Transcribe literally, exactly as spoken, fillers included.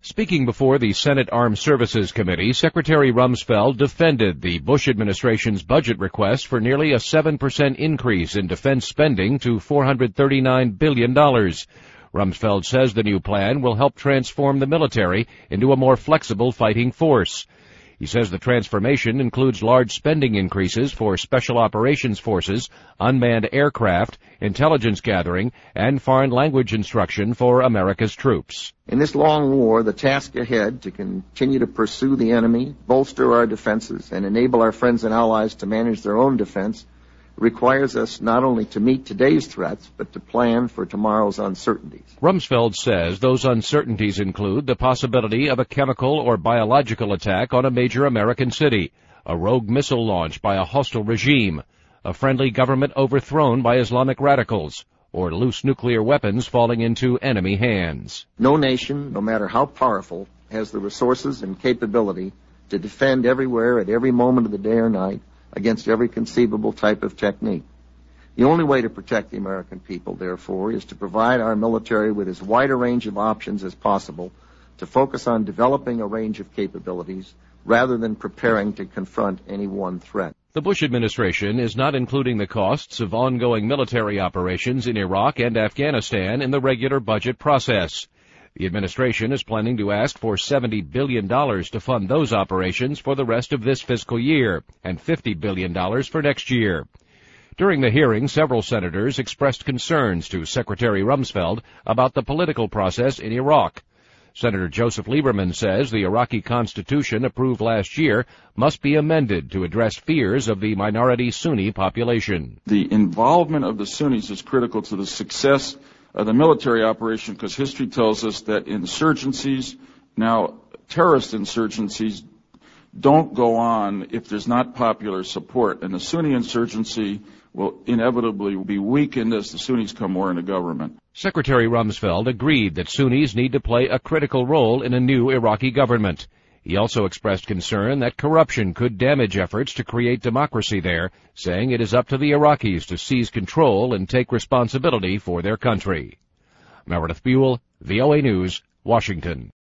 Speaking before the Senate Armed Services Committee, Secretary Rumsfeld defended the Bush administration's budget request for nearly a seven percent increase in defense spending to four hundred thirty-nine billion dollars. Rumsfeld says the new plan will help transform the military into a more flexible fighting force. He says the transformation includes large spending increases for special operations forces, unmanned aircraft, intelligence gathering, and foreign language instruction for America's troops. In this long war, the task ahead to continue to pursue the enemy, bolster our defenses, and enable our friends and allies to manage their own defense requires us not only to meet today's threats, but to plan for tomorrow's uncertainties. Rumsfeld says those uncertainties include the possibility of a chemical or biological attack on a major American city, a rogue missile launch by a hostile regime, a friendly government overthrown by Islamic radicals, or loose nuclear weapons falling into enemy hands. No nation, no matter how powerful, has the resources and capability to defend everywhere at every moment of the day or night against every conceivable type of technique. The only way to protect the American people, therefore, is to provide our military with as wide a range of options as possible to focus on developing a range of capabilities rather than preparing to confront any one threat. The Bush administration is not including the costs of ongoing military operations in Iraq and Afghanistan in the regular budget process. The administration is planning to ask for seventy billion dollars to fund those operations for the rest of this fiscal year and fifty billion dollars for next year. During the hearing, several senators expressed concerns to Secretary Rumsfeld about the political process in Iraq. Senator Joseph Lieberman says the Iraqi constitution approved last year must be amended to address fears of the minority Sunni population. The involvement of the Sunnis is critical to the success of the military operation, because history tells us that insurgencies, now terrorist insurgencies, don't go on if there's not popular support, and the Sunni insurgency will inevitably be weakened as the Sunnis come more into government. Secretary Rumsfeld agreed that Sunnis need to play a critical role in a new Iraqi government. He also expressed concern that corruption could damage efforts to create democracy there, saying it is up to the Iraqis to seize control and take responsibility for their country. Meredith Buell, V O A News, Washington.